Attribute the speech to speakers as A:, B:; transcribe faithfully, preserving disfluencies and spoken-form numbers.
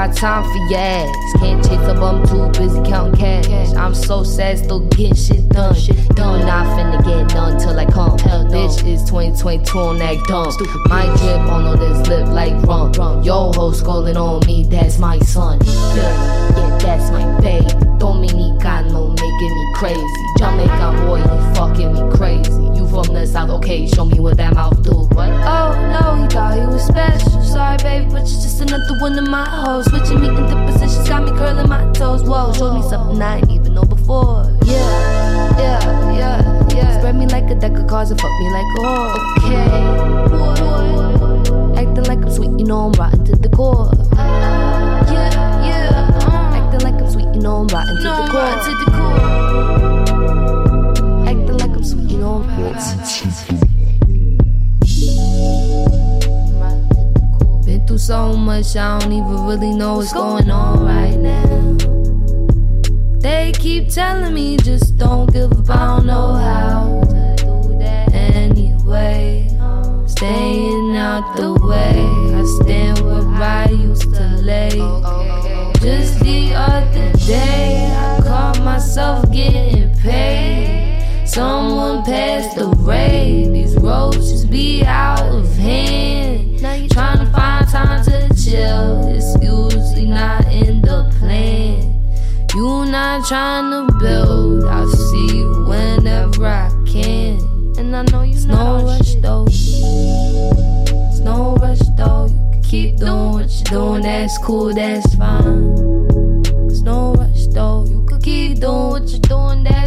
A: got time for your ass. Can't chase up, I'm too busy counting cash. I'm so sad, still getting shit done. Done, not finna get none till I come. Bitch, it's twenty twenty-two on that dumb. My drip on all this lip like rum. Yo ho scolding on me, that's my son. Yeah, yeah, that's my baby. Dominicano making me crazy. Jamaican boy, he fucking me crazy. You from the south, okay, show me what that mouth do. What?
B: Oh no, he thought he was special. Sorry baby, but you're just another one of my hoes. Switching me into positions, got me curling my toes. Whoa, showed me something I didn't even know before. Yeah, yeah, yeah, yeah. Spread me like a deck of cards and fuck me like a whore. Okay, boy, acting like I'm sweet, you know I'm rotten to the core. Yeah, yeah, uh. Acting like I'm sweet, you know I'm rotten to the core. To the core. Acting like I'm sweet, you know I'm rotten. Been through so much, I don't even really know what's going on right now. They keep telling me just don't give up, I don't know how to do that anyway. Staying out the way, I stand where I used to lay. Just the other day, I caught myself getting paid. Someone passed away, these roads just be out of hand. Trying to find time to chill, it's usually not in the plan. You not trying to build, I'll see you whenever I can. And I know you it's know no rush though. It's no rush though. You can keep doing what you're doing, that's cool, that's fine. It's no rush though. You could keep doing what you're doing, that's